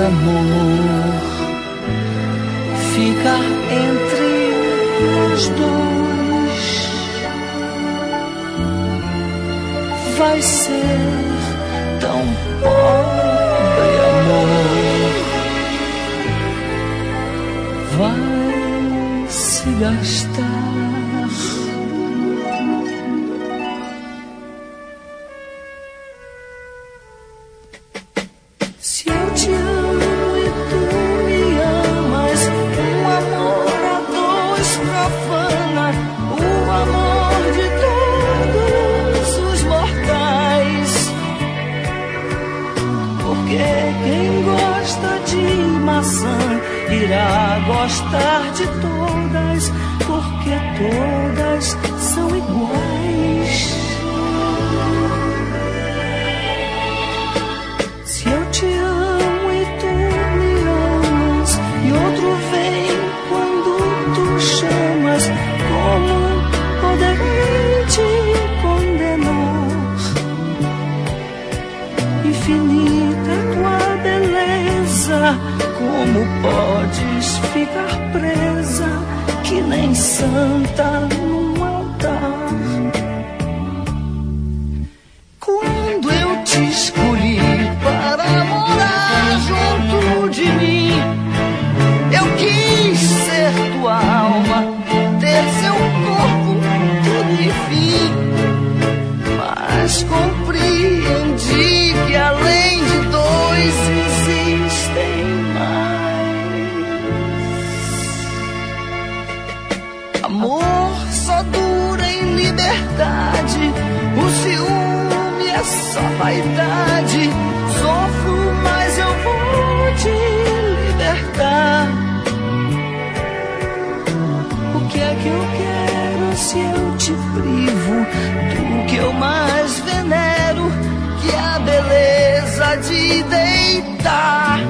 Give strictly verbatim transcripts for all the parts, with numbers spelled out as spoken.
amor ficar entre os dois, vai ser tão pobre, amor, vai se gastar. Irá gostar de todas, porque todas são iguais. Se eu te amo e tu me amas, e outro vem quando tu chamas, como poderei te condenar? Infinita tua beleza, como podes ficar presa, que nem santa num altar? Quando eu te escolhi para morar junto de mim, eu quis ser tua alma, ter seu corpo, tudo enfim. Mas compreendi que além de dois existem mais. Amor só dura em liberdade, o ciúme é só vaidade. Sofro, mas eu vou te libertar. O que é que eu quero se eu te privo do que eu mais venero, que é a beleza de deitar?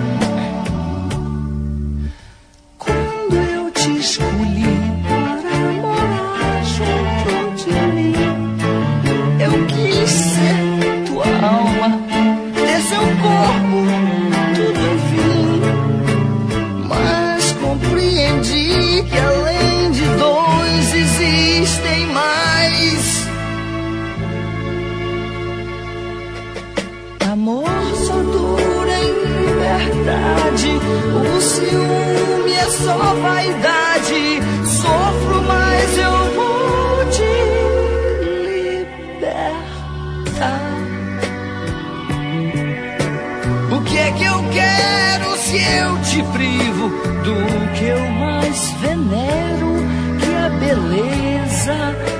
Quando eu te escolhi para morar junto de mim, eu quis ser tua alma, ter seu corpo, tudo enfim. Mas compreendi que além de dois existem mais. Amor só dura em liberdade, o ciúme é só vaidade. Sofro, mas eu vou te libertar. O que é que eu quero se eu te privo do que eu mais venero, que é a beleza